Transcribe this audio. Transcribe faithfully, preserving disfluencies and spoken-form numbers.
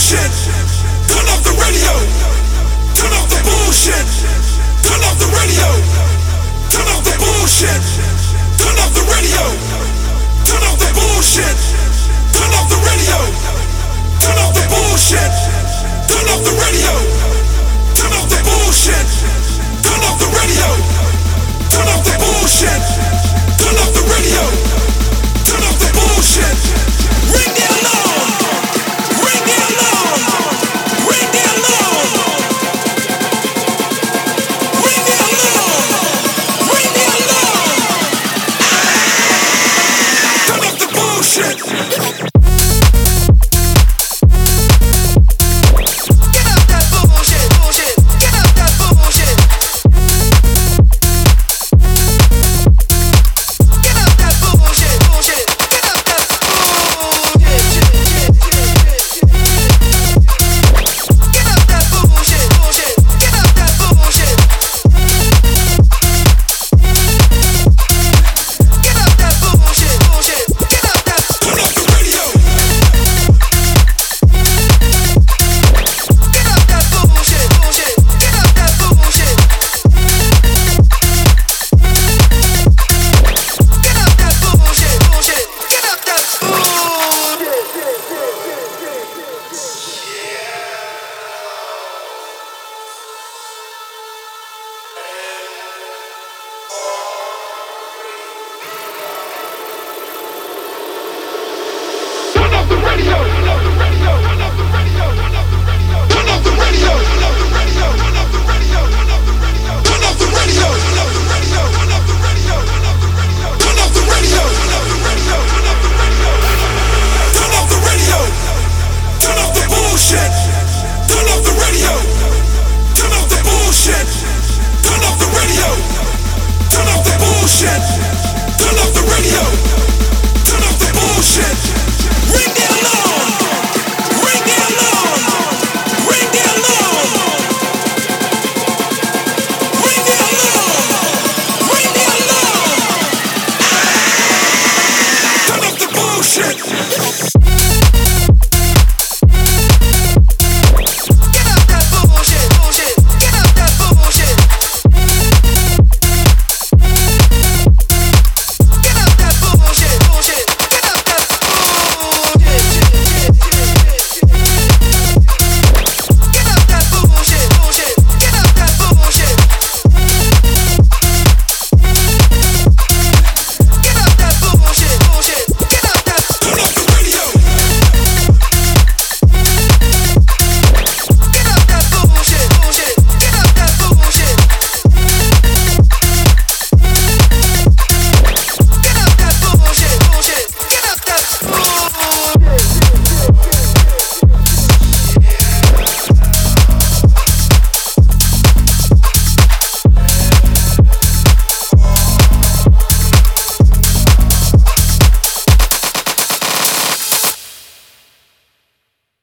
bullshit. Turn off the radio. Turn off the bullshit. Turn off the radio. Turn off the bullshit. Turn off the radio. Turn off the bullshit. Turn off the radio. Turn off the bullshit. Turn off the radio. Turn off the bullshit. Turn off the radio. Turn off the bullshit. Turn off the radio. Turn off the bullshit. Ring the alarm. Ring the alarm. Ring the alarm. Ring the alarm. Ring the alarm. Turn off the bullshit. Turn off the radio! Turn off the radio!